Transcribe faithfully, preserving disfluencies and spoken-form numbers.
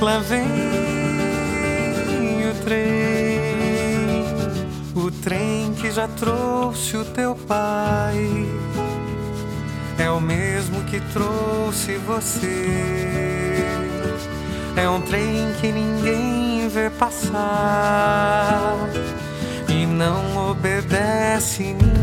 Lá vem o trem, o trem que já trouxe o teu pai. É o mesmo que trouxe você. É um trem que ninguém vê passar e não obedece ninguém.